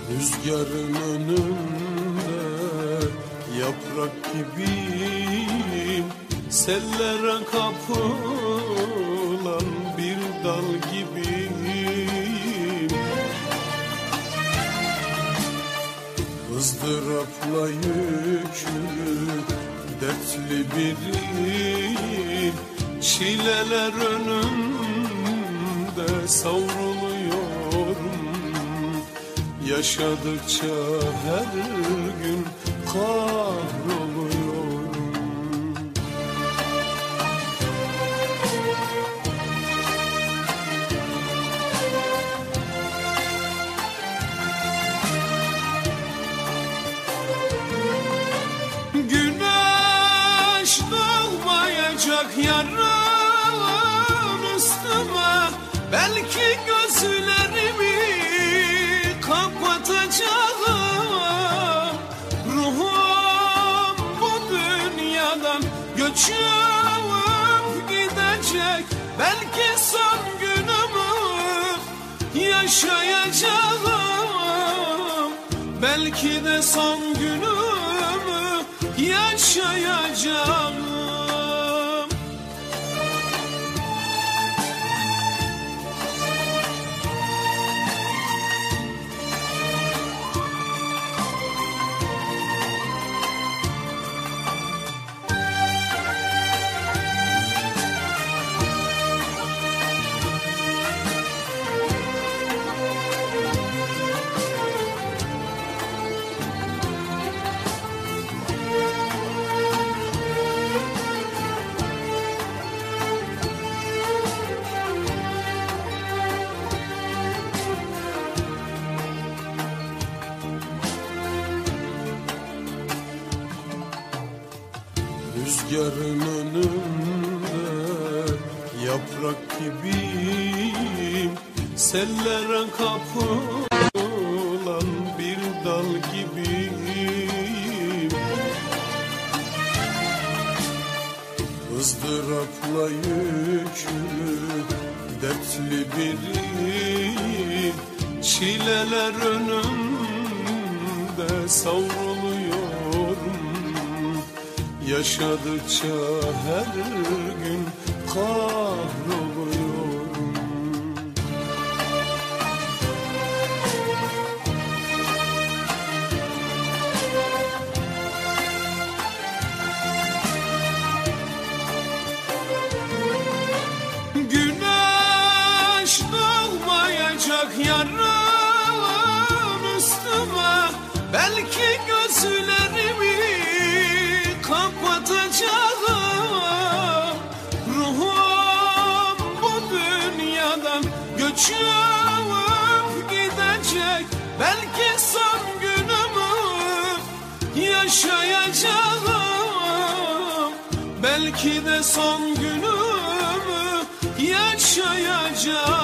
Rüzgarın önünde yaprak gibiyim, sellere kapılan bir dal gibiyim. ızdırapla yüklü dertli biriyim, çileler önümde savruluyorum. Yaşadıkça her gün kahroluyorum. Güneş doğmayacak yarın üstüme, belki gözlerimi kapatacağım. Ruhum bu dünyadan göçüp gidecek, belki son günümü yaşayacağım. Belki de son günümü yaşayacağım. Rüzgarın önünde yaprak gibiyim, sellere kapılan bir dal gibiyim. ızdırapla yüklü dertli biriyim, çileler önümde savruluyorum. Yaşadıkça her gün kahroluyorum. Güneş doğmayacak yarın üstüme, belki gözlerimi kapatacağım. Ruhum bu dünyadan göçüp gidecek, belki son günümü yaşayacağım. Belki de son günümü yaşayacağım.